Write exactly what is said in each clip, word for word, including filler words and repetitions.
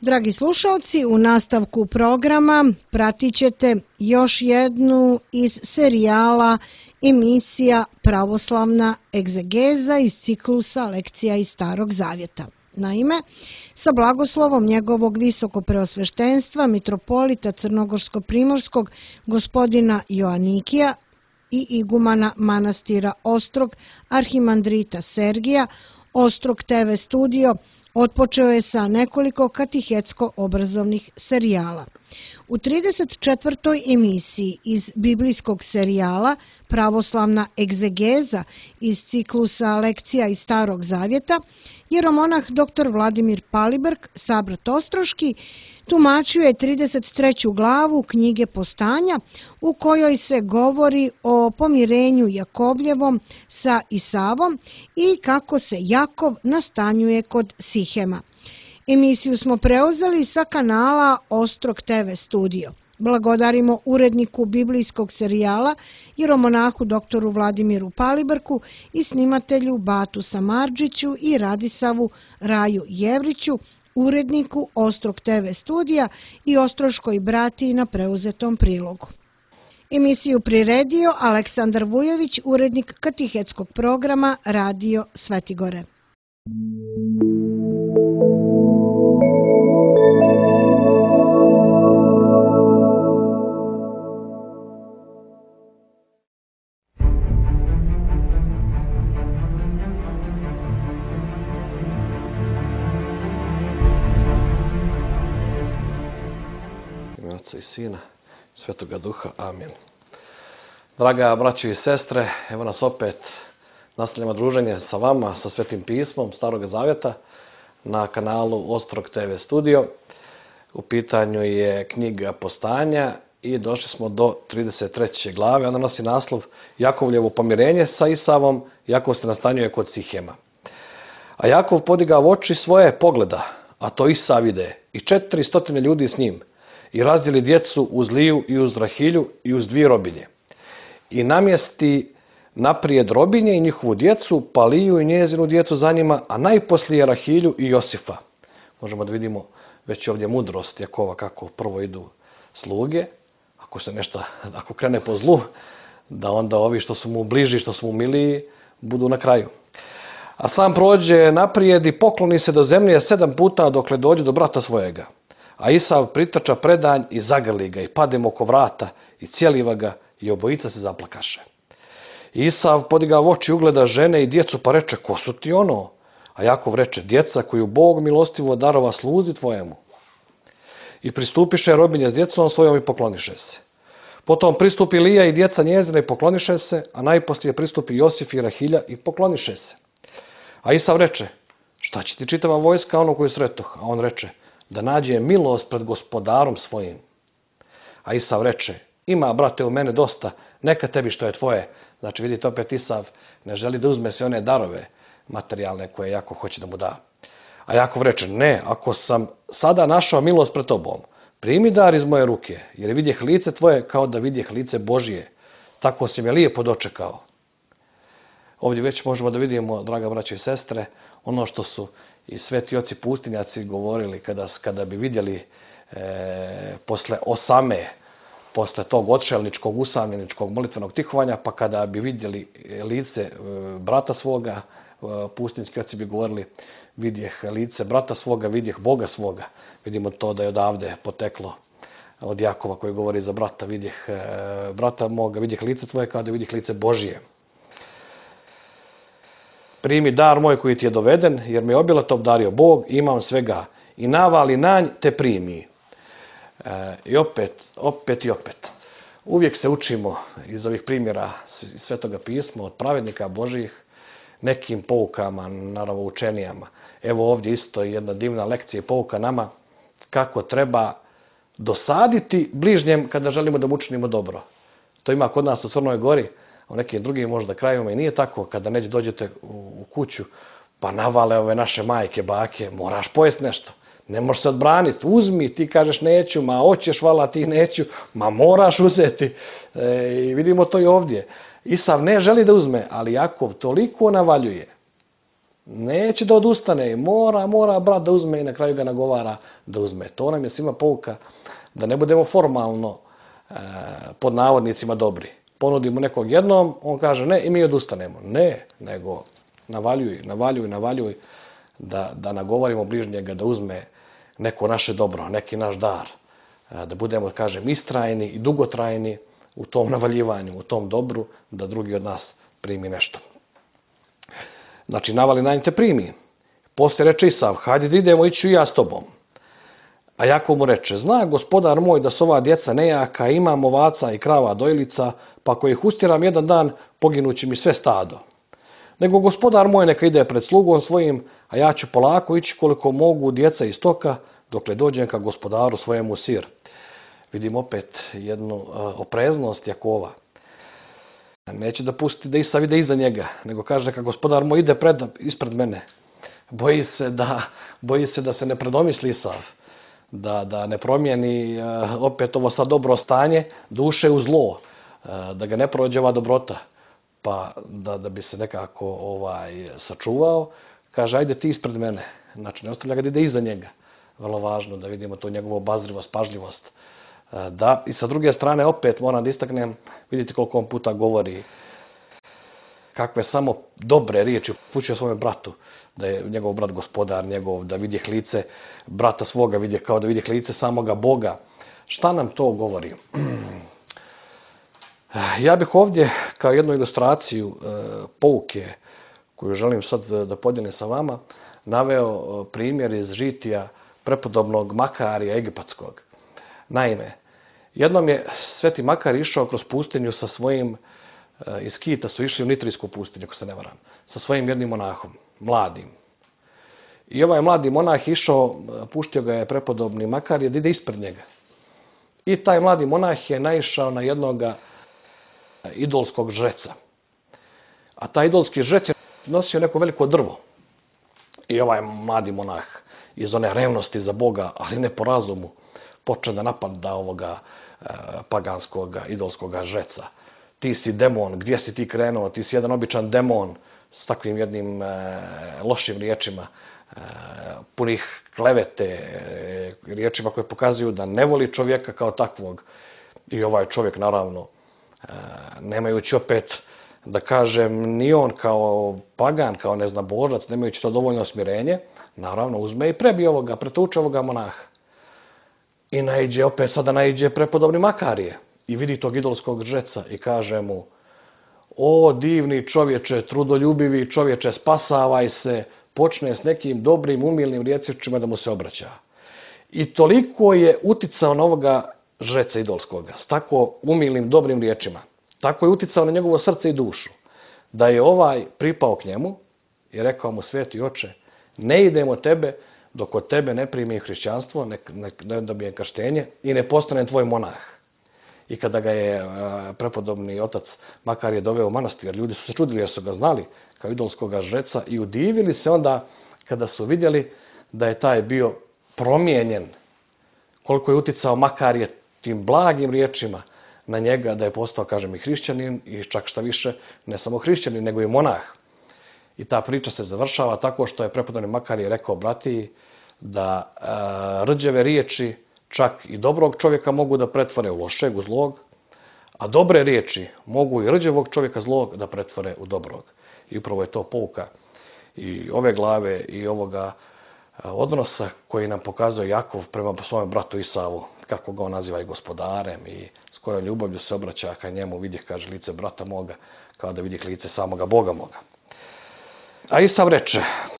Dragi slušalci, u nastavku programa pratit ćete još jednu iz serijala emisija Pravoslavna egzegeza iz ciklusa lekcija iz Starog Zavjeta. Naime, sa blagoslovom njegovog visokopreosveštenstva mitropolita Crnogorsko-primorskog gospodina Joanikija i igumana manastira Ostrog arhimandrita Sergija, Ostrog te ve studio otpočeo je sa nekoliko katehetsko-obrazovnih serijala. U trideset četvrtoj emisiji iz biblijskog serijala Pravoslavna egzegeza iz ciklusa lekcija iz Starog Zavjeta jeromonah doktor Vladimir Palibrk, sabrat Ostroški, tumačio je trideset treću glavu knjige Postanja u kojoj se govori o pomirenju Jakovljevom sa Isavom i kako se Jakov nastanjuje kod Sihema. Emisiju smo preuzeli sa kanala Ostrog te ve studio. Blagodarimo uredniku biblijskog serijala jeromonahu doktoru Vladimiru Palibrku i snimatelju Batu Samardžiću i Radisavu Raju Jevriću, uredniku Ostrog te ve studija i Ostroškoj bratiji na preuzetom prilogu. Emisiju priredio Aleksandar Vujović, urednik katehetskog programa Radio Svetigore. Oca i Sina, Svetoga Duha. Amin. Draga braćo i sestre, evo nas opet nastavljamo druženje sa vama, sa Svetim pismom Starog Zavjeta na kanalu Ostrog te ve studio. U pitanju je knjiga Postanja i došli smo do trideset treće glave. Ona nosi naslov Jakovljevo pomirenje sa Isavom, Jakov se nastanjuje kod Sihema. A Jakov podigao oči svoje pogleda, a to Isav ide, i četiri stotine ljudi s njim, i razdjeli djecu uz Liju i uz Rahilju i uz dvije robinje. I namjesti naprijed robinje i njihovu djecu, pa Liju i njezinu djecu za njima, a najposlije Rahilju i Josifa. Možemo da vidimo već ovdje mudrost Jakova kako prvo idu sluge, ako se nešto, ako krene po zlu, da onda ovi što su mu bliži, što su mu miliji, budu na kraju. A sam prođe naprijed i pokloni se do zemlje sedam puta dokle dođe do brata svojega. A Isav pritrča predanj i zagrli ga i padem oko vrata i cijeliva ga i obojica se zaplakaše. Isav podiga oči ugleda žene i djecu pa reče, ko su ti ono? A Jakov reče, djeca koju Bog milostivo darova sluzi tvojemu. I pristupiše robinje s djecom svojom i pokloniše se. Potom pristupi Lija i djeca njezina i pokloniše se, a najposlije pristupi Josif i Rahilja i pokloniše se. A Isav reče, šta će ti čitava vojska ono koju sretoh? A on reče, da nađe milost pred gospodarom svojim. A Isav reče, ima brate u mene dosta, neka tebi što je tvoje. Znači vidite opet Isav ne želi da uzme sve one darove materijalne koje Jakov hoće da mu da. A Jakov reče, ne, ako sam sada našao milost pred tobom, primi dar iz moje ruke, jer vidjeh lice tvoje kao da vidjeh lice Božije. Tako si me lijepo dočekao. Ovdje već možemo da vidimo, draga braćo i sestre, ono što su i sveti oci pustinjaci govorili kada, kada bi vidjeli e, posle osame, posle tog odšelničkog, usamljeničkog molitvenog tihovanja, pa kada bi vidjeli lice e, brata svoga, e, pustinjski oci bi govorili, vidjeh lice brata svoga, vidjeh Boga svoga. Vidimo to da je odavde poteklo od Jakova koji govori za brata, vidjeh e, brata moga, vidjeh lice tvoje kao da vidjeh lice Božije. Primi dar moj koji ti je doveden, jer mi je obilato obdario Bog, imam svega. I navali nanj te primi. E, I opet, opet i opet. Uvijek se učimo iz ovih primjera Svetoga pisma, od pravednika Božih, nekim poukama, naravno učenijama. Evo ovdje isto jedna divna lekcija i pouka nama kako treba dosaditi bližnjem kada želimo da mu učinimo dobro. To ima kod nas u Crnoj Gori, u nekim drugim možda krajevima i nije tako. Kada neđe dođete u kuću pa navale ove naše majke, bake, moraš pojesti nešto. Ne možeš se odbraniti. Uzmi, ti kažeš neću, ma hoćeš, vala, ti neću, ma moraš uzeti. E, I vidimo to i ovdje. Isav ne želi da uzme, ali Jakov toliko navaljuje Neće da odustane, mora, mora brat da uzme i na kraju ga nagovara da uzme. To nam je svima pouka da ne budemo formalno e, pod navodnicima dobri. Ponudimo nekog jednom, on kaže ne i mi odustanemo. Ne, nego navaljuj, navaljuj, navaljuj da, da nagovorimo bližnjega da uzme neko naše dobro, neki naš dar. E, da budemo, kažem, istrajni i dugotrajni u tom navaljivanju, u tom dobru, da drugi od nas primi nešto. Znači, navali na te primi. Poslije reče Isav, hajde da idemo, iću i ja s tobom. A Jakov mu reče, zna gospodar moj da su ova djeca nejaka, imam ovaca i krava dojilica, pa ako ih ustjeram jedan dan, poginući mi sve stado. Nego gospodar moj neka ide pred slugom svojim, a ja ću polako ići koliko mogu djeca i stoka, dokle dođem ka gospodaru svojemu sir. Vidim opet jednu uh, opreznost Jakova. Neće da pusti da Isav ide iza njega, nego kaže neka gospodar moj ide pred, ispred mene. Boji se da, boji se da se ne predomisli Isav, da, da ne promijeni uh, opet ovo sad dobro stanje duše u zlo, uh, da ga ne prođe ova dobrota, pa da, da bi se nekako ovaj, sačuvao. Kaže, ajde ti ispred mene. Znači, ne ostavlja ga da ide iza njega. Vrlo važno da vidimo tu njegovu obazrivost, pažljivost. Da, i sa druge strane opet moram da istaknem, vidite koliko on puta govori kakve samo dobre riječi upućuje svome bratu, da je njegov brat gospodar njegov, da vidje lice brata svoga, vidje kao da vidje lice samoga Boga. Šta nam to govori? Ja bih ovdje kao jednu ilustraciju e, pouke koju želim sad da podijelim sa vama, naveo primjer iz žitija prepodobnog Makarija egipatskog. Naime, jednom je Sveti Makar išao kroz pustinju sa svojim, iz Kita su išli u Nitrijsku pustinju, ako se ne varam, sa svojim jednim monahom, mladim. I ovaj mladi monah išao, puštio ga je prepodobni Makar da ide ispred njega. I taj mladi monah je naišao na jednog idolskog žreca. A taj idolski žrec je nosio neko veliko drvo. I ovaj mladi monah iz one revnosti za Boga, ali ne po razumu, počne da napada ovoga e, paganskog, idolskog žreca. Ti si demon, gdje si ti krenuo? Ti si jedan običan demon s takvim jednim e, lošim riječima, e, punih klevete, e, riječima koje pokazuju da ne voli čovjeka kao takvog. I ovaj čovjek, naravno, e, nemajući opet, da kažem, ni on kao pagan, kao neznabožac, nemajući to dovoljno smirenje, naravno uzme i prebije ovoga, pretuče ovoga monaha. I naiđe, opet sada naiđe prepodobni Makarije i vidi tog idolskog žreca i kaže mu, o divni čovječe, trudoljubivi čovječe, spasavaj se, počne s nekim dobrim, umilnim riječima da mu se obraća. I toliko je uticao na ovoga žreca idolskoga, s tako umilnim, dobrim riječima. Tako je uticao na njegovo srce i dušu, da je ovaj pripao k njemu i rekao mu, sveti oče, ne idemo tebe dok od tebe ne primi hrišćanstvo, ne, ne, ne dobije krštenje i ne postane tvoj monah. I kada ga je a, prepodobni otac Makar je doveo u manastir, ljudi su se čudili jer su ga znali kao idolskog žreca i udivili se onda kada su vidjeli da je taj bio promijenjen, koliko je uticao Makar je tim blagim riječima na njega da je postao, kažem, i hrišćanin i čak šta više, ne samo hrišćanin, nego i monah. I ta priča se završava tako što je prepodobni Makar je rekao bratiji da e, rđeve riječi čak i dobrog čovjeka mogu da pretvore u lošeg, u zlog, a dobre riječi mogu i rđevog čovjeka zlog da pretvore u dobrog. I upravo je to pouka i ove glave i ovoga odnosa koji nam pokazuje Jakov prema svome bratu Isavu, kako ga on naziva i gospodarem i s kojom ljubavlju se obraća ka njemu, vidjeh, kaže, lice brata moga, kao da vidjeh lice samoga Boga moga. A Isav reče,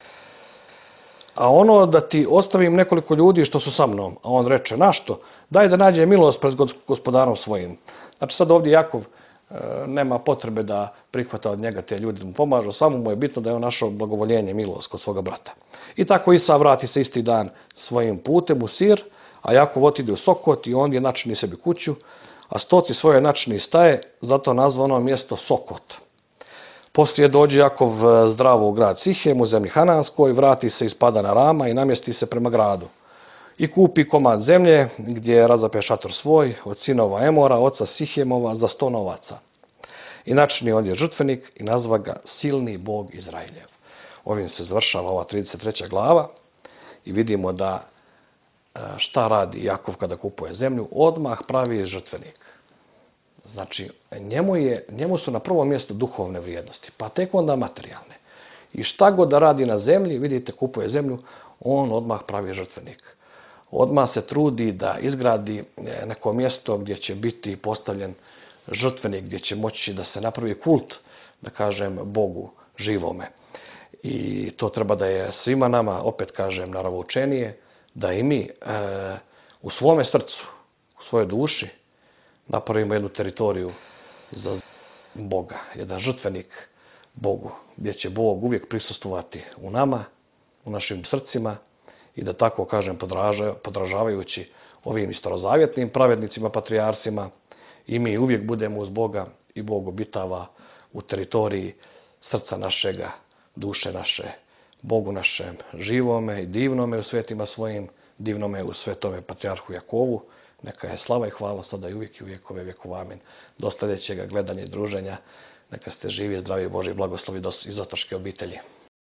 a ono da ti ostavim nekoliko ljudi što su sa mnom, a on reče, našto? Daj da nađe milost pred gospodarom svojim. Znači sad ovdje Jakov e, nema potrebe da prihvata od njega te ljudi da mu pomažu, samo mu je bitno da je on našao blagovoljenje, milost kod svoga brata. I tako Isav vrati se isti dan svojim putem u Sir, a Jakov otide u Sokot i on je načini sebi kuću, a stoci svoje načini staje, zato nazva ono mjesto Sokot. Poslije dođe Jakov zdravo u grad Sihem, u zemlji Hananskoj, vrati se iz Padana Rama i namjesti se prema gradu. I kupi komad zemlje gdje razape šator svoj od sinova Emora, oca Sihemova, za sto novaca. I načini ovdje žrtvenik i nazva ga silni Bog Izraeljev. ovim se završava ova trideset treća glava i vidimo da šta radi Jakov kada kupuje zemlju, odmah pravi žrtvenik. Znači, njemu, je, njemu su na prvom mjestu duhovne vrijednosti, pa tek onda materijalne. I šta god da radi na zemlji, vidite, kupuje zemlju, on odmah pravi žrtvenik. Odmah se trudi da izgradi neko mjesto gdje će biti postavljen žrtvenik, gdje će moći da se napravi kult, da kažem, Bogu živome. I to treba da je svima nama, opet kažem, naravoučenije, da i mi e, u svome srcu, u svojoj duši, napravimo jednu teritoriju za Boga, jedan žrtvenik Bogu, gdje će Bog uvijek prisustvovati u nama, u našim srcima i da tako, kažem, podražavajući ovim starozavjetnim pravednicima, patrijarsima, i mi uvijek budemo uz Boga i Bog obitava u teritoriji srca našega, duše naše, Bogu našem živome i divnome u svetima svojim, divnome u svetome patrijarhu Jakovu. Neka je slava i hvala sada i uvijek i uvijek ove vjekova. Amin. Do sljedećega gledanja i druženja. Neka ste živi, zdravi, Božji blagoslovi iz otačke obitelji.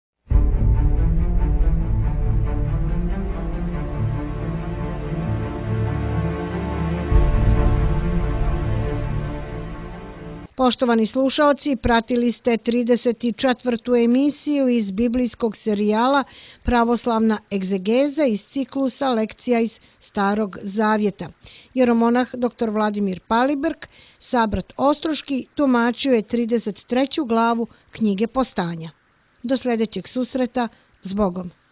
Poštovani slušaoci, pratili ste trideset četvrtu emisiju iz biblijskog serijala Pravoslavna egzegeza iz ciklusa lekcija iz Starog Zavjeta. Jeromonah dr Vladimir Palibrk, Sabrat Ostroški, tumačio je trideset treću glavu knjige Postanja. Do sljedećeg susreta, s Bogom.